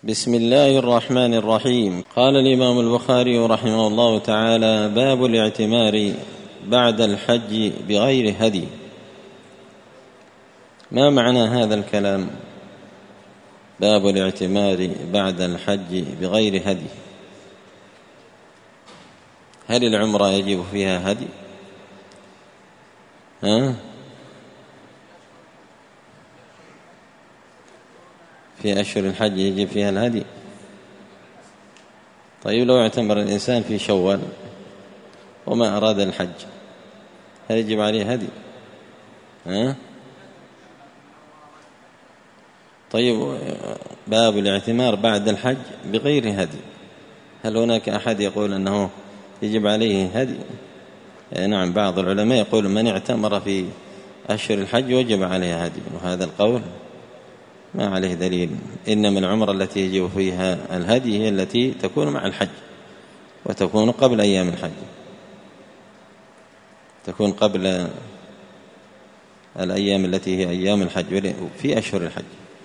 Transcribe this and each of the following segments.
بسم الله الرحمن الرحيم. قال الإمام البخاري رحمه الله تعالى: باب الاعتمار بعد الحج بغير هدي. ما معنى هذا الكلام؟ باب الاعتمار بعد الحج بغير هدي. هل العمرة يجب فيها هدي؟ في أشهر الحج يجب فيها الهدي. طيب لو اعتمر الإنسان في شوال وما أراد الحج، هل يجب عليه هدي؟ طيب باب الاعتمار بعد الحج بغير هدي، هل هناك أحد يقول أنه يجب عليه هدي؟ نعم، بعض العلماء يقول من اعتمر في أشهر الحج وجب عليه هدي، وهذا القول ما عليه دليل. إنما العمرة التي يجب فيها الهدي هي التي تكون مع الحج، وتكون قبل أيام الحج، تكون قبل الأيام التي هي أيام الحج في أشهر الحج.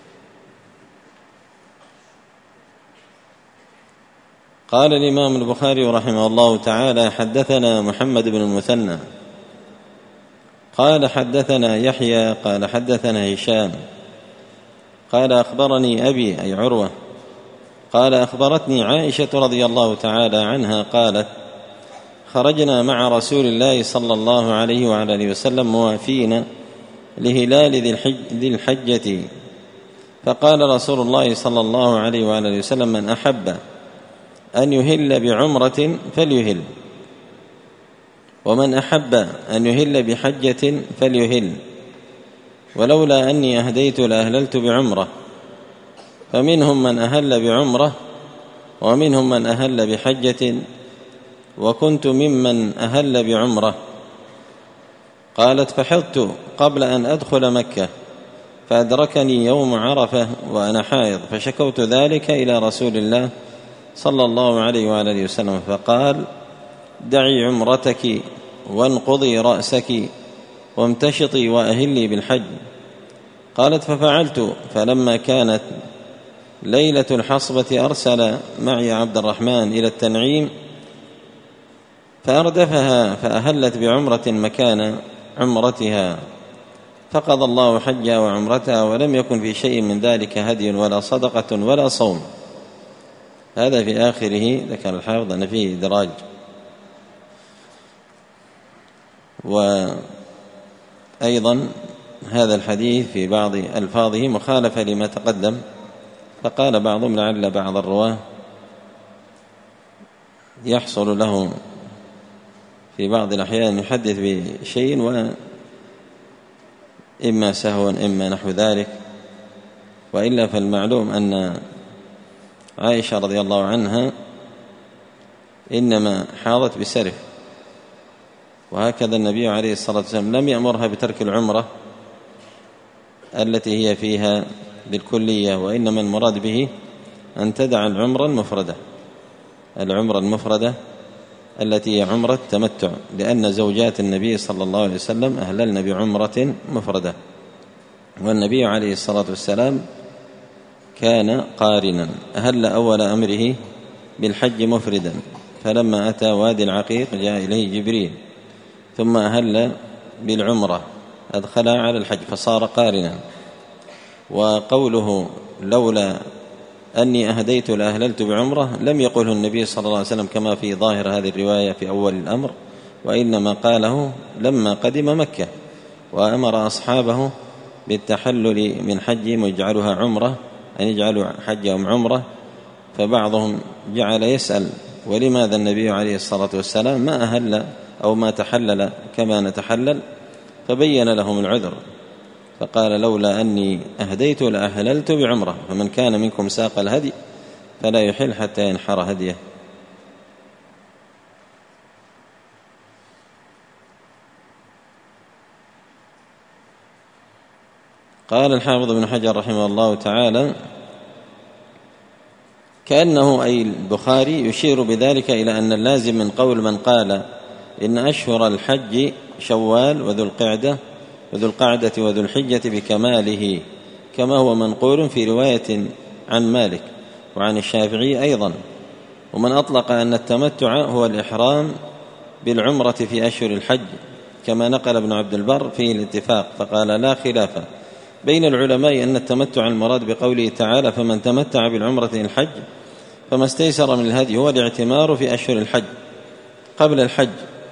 قال الإمام البخاري رحمه الله تعالى: حدثنا محمد بن المثنى قال حدثنا يحيى قال حدثنا هشام قال أخبرني أبي أي عروة قال أخبرتني عائشة رضي الله تعالى عنها قالت: خرجنا مع رسول الله صلى الله عليه وعلى آله وسلم موافين لهلال ذي الحجة، فقال رسول الله صلى الله عليه وعلى آله وسلم: من أحب أن يهل بعمرة فليهل، ومن أحب أن يهل بحجة فليهل، ولولا أني أهديت لأهللت بعمرة. فمنهم من أهل بعمرة ومنهم من أهل بحجة، وكنت ممن أهل بعمرة. قالت: فحضت قبل أن أدخل مكة، فأدركني يوم عرفة وأنا حائض، فشكوت ذلك إلى رسول الله صلى الله عليه وآله وسلم، فقال: دعي عمرتك وانقضي رأسك وامتشطي وأهلي بالحج. قالت: ففعلت، فلما كانت ليلة الحصبة أرسل معي عبد الرحمن إلى التنعيم فأردفها، فأهلت بعمرة مكان عمرتها، فقضى الله حجها وعمرتها، ولم يكن في شيء من ذلك هدي ولا صدقة ولا صوم. هذا في آخره ذكر الحافظ أن فيه إدراج، وأيضا هذا الحديث في بعض ألفاظه مخالفة لما تقدم، فقال بعضهم لعل بعض الرواه يحصل له في بعض الأحيان يحدث بشيء وإما سهوا إما نحو ذلك، وإلا فالمعلوم أن عائشة رضي الله عنها إنما حاضت بسرف، وهكذا النبي عليه الصلاة والسلام لم يأمرها بترك العمرة التي هي فيها بالكلية، وإنما المراد به أن تدع العمرة المفردة التي هي عمرة تمتع، لأن زوجات النبي صلى الله عليه وسلم أهللن بعمرة مفردة، والنبي عليه الصلاة والسلام كان قارنا، أهل أول أمره بالحج مفردا، فلما أتى وادي العقيق جاء إليه جبريل، ثم أهل بالعمرة أدخلها على الحج فصار قارنا. وقوله لولا أني أهديت لأهللت بعمرة لم يقله النبي صلى الله عليه وسلم كما في ظاهر هذه الرواية في أول الأمر، وإنما قاله لما قدم مكة وأمر أصحابه بالتحلل من حجهم ويجعلها عمرة، أن يجعلوا حجهم عمرة. فبعضهم جعل يسأل: ولماذا النبي عليه الصلاة والسلام ما أهل أو ما تحلل كما نتحلل؟ فبين لهم العذر، فقال: لولا أني أهديت لأهللت بعمرة، فمن كان منكم ساق الهدي فلا يحل حتى ينحر هديه. قال الحافظ ابن حجر رحمه الله تعالى: كأنه أي البخاري يشير بذلك إلى أن اللازم من قول من قال إن أشهر الحج شوال وذو القعدة وذو الحجة بكماله، كما هو منقول في رواية عن مالك، وعن الشافعي أيضا. ومن أطلق أن التمتع هو الإحرام بالعمرة في أشهر الحج كما نقل ابن عبد البر فيه الاتفاق، فقال لا خلاف بين العلماء أن التمتع المراد بقوله تعالى فمن تمتع بالعمرة إلى الحج فما استيسر من الهدي هو الاعتمار في أشهر الحج قبل الحج،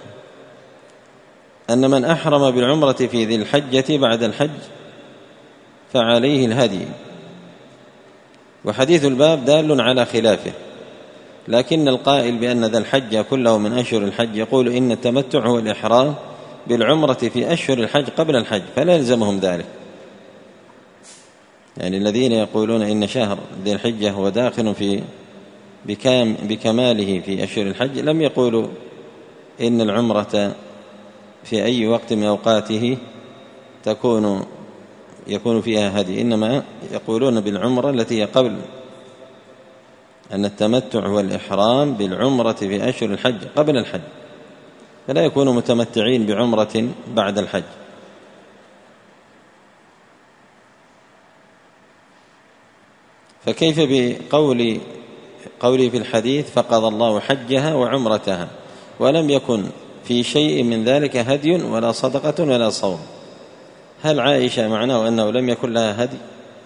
أن من أحرم بالعمرة في ذي الحجة بعد الحج فعليه الهدي. وحديث الباب دال على خلافه، لكن القائل بأن ذا الحج كله من أشهر الحج يقول إن التمتع هو الإحرام بالعمرة في أشهر الحج قبل الحج، فلا يلزمهم ذلك. يعني الذين يقولون إن شهر ذي الحجة هو داخل بكماله في أشهر الحج لم يقولوا إن العمرة في أي وقت من أوقاته يكون فيها هدي، إنما يقولون بالعمرة التي هي قبل، أن التمتع هو الإحرام بالعمرة في أشهر الحج قبل الحج، فلا يكونوا متمتعين بعمرة بعد الحج. فكيف بقوله في الحديث فقضى الله حجها وعمرتها ولم يكن في شيء من ذلك هدي ولا صدقة ولا صوم؟ هل عائشة معناه أنه لم يكن لها هدي؟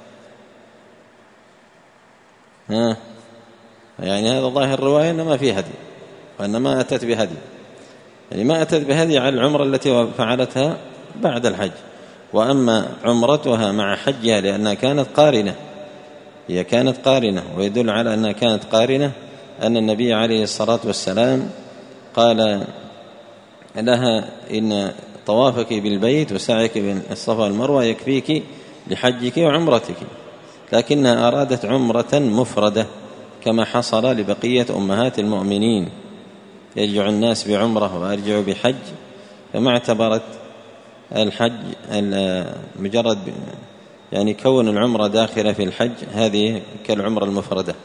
يعني هذا ظاهر الرواية أن ما في هدي، وأن ما أتت بهدي، يعني ما أتت بهدي على العمرة التي فعلتها بعد الحج. وأما عمرتها مع حجها لأنها كانت قارنة، هي كانت قارنة، ويدل على أنها كانت قارنة أن النبي عليه الصلاة والسلام قال لها إن طوافك بالبيت وسعيك بين الصفا والمروة يكفيك لحجك وعمرتك، لكنها أرادت عمرة مفردة كما حصل لبقية أمهات المؤمنين، يرجع الناس بعمرة وأرجعوا بحج، فما اعتبرت الحج مجرد يعني كون العمرة داخلة في الحج هذه كالعمرة المفردة.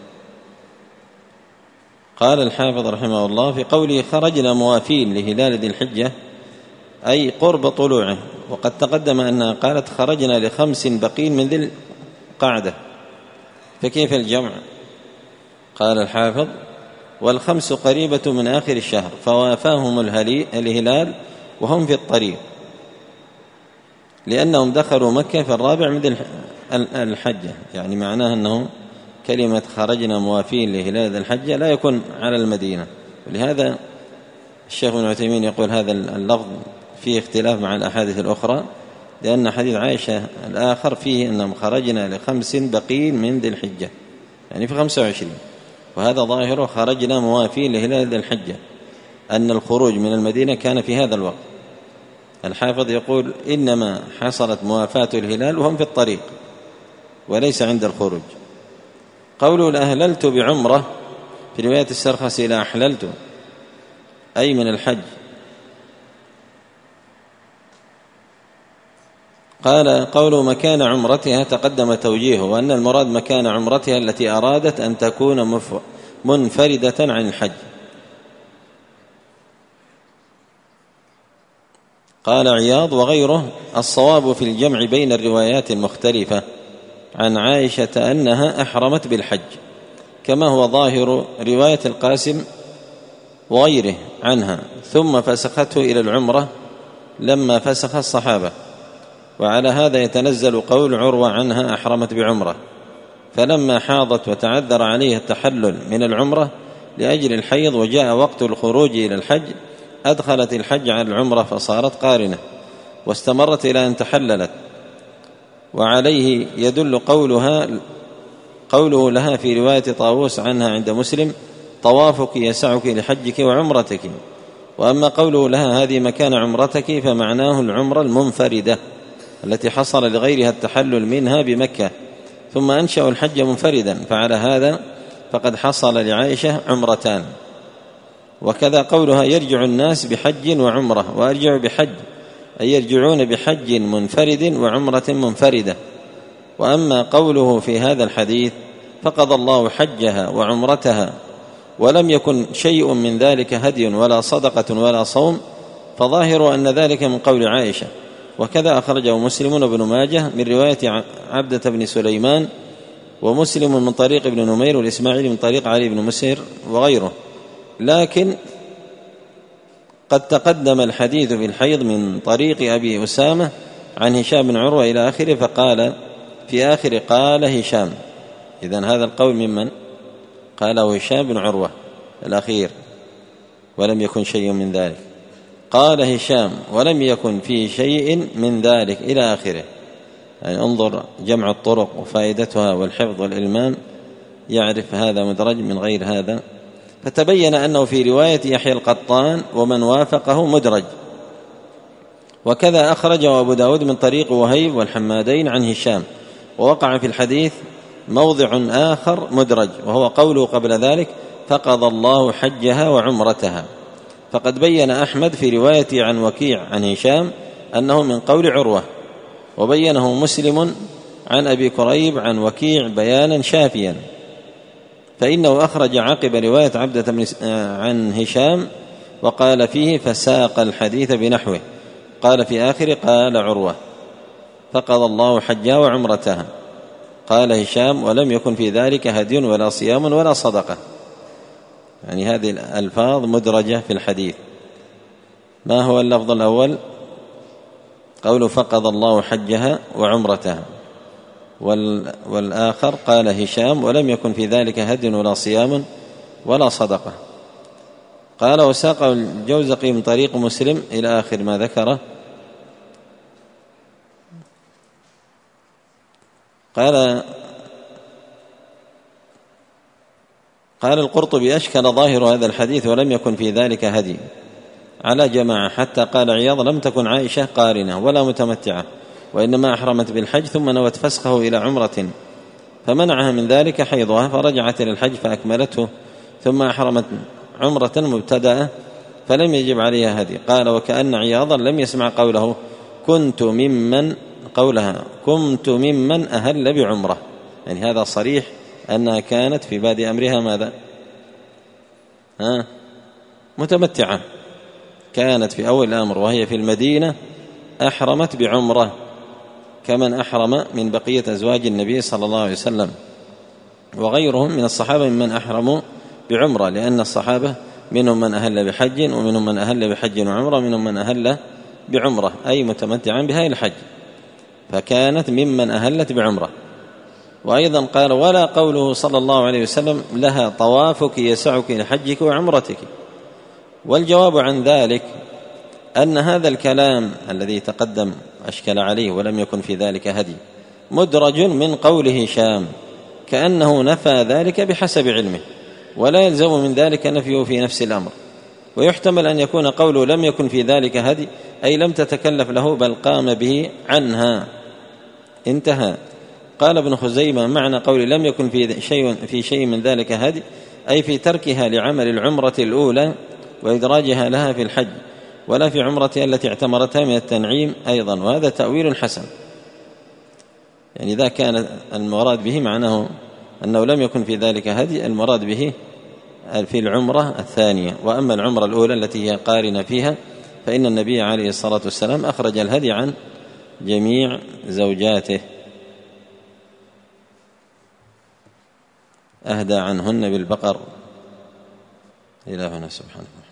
قال الحافظ رحمه الله في قوله خرجنا موافين لهلال ذي الحجة أي قرب طلوعه، وقد تقدم أنها قالت خرجنا ل5 بقين من ذي القعدة، فكيف الجمع؟ قال الحافظ وال5 قريبة من آخر الشهر فوافاهم الهلال وهم في الطريق، لأنهم دخلوا مكة في 4 من ذي الحجة، يعني معناه أنه كلمة خرجنا موافين لهلال ذي الحجة لا يكون على المدينة. ولهذا الشيخ ابن عثيمين يقول هذا اللفظ فيه اختلاف مع الأحاديث الأخرى، لأن حديث عائشة الآخر فيه أنهم خرجنا ل5 بقين من ذي الحجة، يعني في 25، وهذا ظاهره خرجنا موافين لهلال ذي الحجة، أن الخروج من المدينة كان في هذا الوقت. الحافظ يقول إنما حصلت موافاة الهلال وهم في الطريق وليس عند الخروج. قوله لأهللت بعمرة في رواية السرخسي لا أحللت أي من الحج. قال قوله مكان عمرتها تقدم توجيهه، وأن المراد مكان عمرتها التي أرادت أن تكون منفردة عن الحج. قال عياض وغيره الصواب في الجمع بين الروايات المختلفة عن عائشة أنها أحرمت بالحج، كما هو ظاهر رواية القاسم وغيره عنها، ثم فسخته إلى العمرة لما فسخ الصحابة، وعلى هذا يتنزل قول عروة عنها أحرمت بعمرة، فلما حاضت وتعذر عليها التحلل من العمرة لأجل الحيض وجاء وقت الخروج إلى الحج أدخلت الحج على العمرة فصارت قارنة واستمرت إلى أن تحللت. وعليه يدل قوله لها في رواية طاووس عنها عند مسلم طوافك يسعك لحجك وعمرتك. وأما قوله لها هذه مكان عمرتك فمعناه العمرة المنفردة التي حصل لغيرها التحلل منها بمكة ثم أنشأوا الحج منفردا، فعلى هذا فقد حصل لعائشة عمرتان. وكذا قولها يرجع الناس بحج وعمرة وأرجع بحج، أي يرجعون بحج منفرد وعمرة منفردة. وأما قوله في هذا الحديث فقضى الله حجها وعمرتها ولم يكن شيء من ذلك هدي ولا صدقة ولا صوم، فظاهر أن ذلك من قول عائشة. وكذا أخرجه مسلم وابن ماجه من رواية عبدة بن سليمان ومسلم من طريق ابن نمير والإسماعيلي من طريق علي بن مسهر وغيره. لكن قد تقدم الحديث في الحيض من طريق أبي أسامة عن هشام بن عروة إلى آخره، فقال في آخر قال هشام. إذن هذا القول ممن قاله هشام بن عروة الأخير ولم يكن شيء من ذلك. قال هشام ولم يكن فيه شيء من ذلك إلى آخره. يعني انظر جمع الطرق وفائدتها والحفظ والإلمام، يعرف هذا مدرج من غير هذا. فتبين أنه في رواية يحيى القطان ومن وافقه مدرج. وكذا أخرجه أبو داود من طريق وهيب والحمادين عن هشام. ووقع في الحديث موضع آخر مدرج، وهو قوله قبل ذلك فقضى الله حجها وعمرتها. فقد بين أحمد في روايته عن وكيع عن هشام أنه من قول عروة، وبينه مسلم عن أبي كريب عن وكيع بيانا شافيا، فإنه أخرج عقب رواية عبدة عن هشام وقال فيه فساق الحديث بنحوه. قال في آخر قال عروة فقضى الله حجها وعمرتها. قال هشام ولم يكن في ذلك هدي ولا صيام ولا صدقة. يعني هذه الألفاظ مدرجة في الحديث. ما هو اللفظ الأول؟ قوله فقضى الله حجها وعمرتها، والآخر قال هشام ولم يكن في ذلك هدي ولا صيام ولا صدقة. قال وساق الجوزقي من طريق مسلم إلى آخر ما ذكره. قال القرطبي أشكل ظاهر هذا الحديث ولم يكن في ذلك هدي على جماعة، حتى قال عياض لم تكن عائشة قارنة ولا متمتعة، وإنما أحرمت بالحج ثم نوت فسخه إلى عمرة فمنعها من ذلك حيضها، فرجعت إلى الحج فأكملته ثم أحرمت عمرة مبتدأة فلم يجب عليها هدي. قال وكأن عياضا لم يسمع كنت ممن أهل بعمرة. يعني هذا صريح أنها كانت في بادئ أمرها ماذا؟ متمتعة. كانت في أول الأمر وهي في المدينة أحرمت بعمرة كمن أحرم من بقية أزواج النبي صلى الله عليه وسلم، وغيرهم من الصحابة ممن أحرموا بعمرة، لأن الصحابة منهم من أهل بحج ومنهم من أهل بحج وعمرة ومنهم من أهل بعمرة أي متمتعا بها الحج، فكانت ممن أهلت بعمرة. وأيضا قال ولا قوله صلى الله عليه وسلم لها طوافك يسعك لحجك وعمرتك. والجواب عن ذلك أن هذا الكلام الذي تقدم أشكل عليه ولم يكن في ذلك هدي مدرج من قوله هشام، كأنه نفى ذلك بحسب علمه، ولا يلزم من ذلك نفيه في نفس الأمر. ويحتمل أن يكون قوله لم يكن في ذلك هدي أي لم تتكلف له بل قام به عنها انتهى. قال ابن خزيمة معنى قول لم يكن في شيء من ذلك هدي أي في تركها لعمل العمرة الأولى وإدراجها لها في الحج، ولا في عمرتها التي اعتمرتها من التنعيم أيضا، وهذا تأويل حسن. يعني إذا كان المراد به معناه أنه لم يكن في ذلك هدي، المراد به في العمرة الثانية. وأما العمرة الأولى التي هي قارنة فيها فإن النبي عليه الصلاة والسلام أخرج الهدي عن جميع زوجاته، أهدى عنهن بالبقر. إلهنا سبحانه.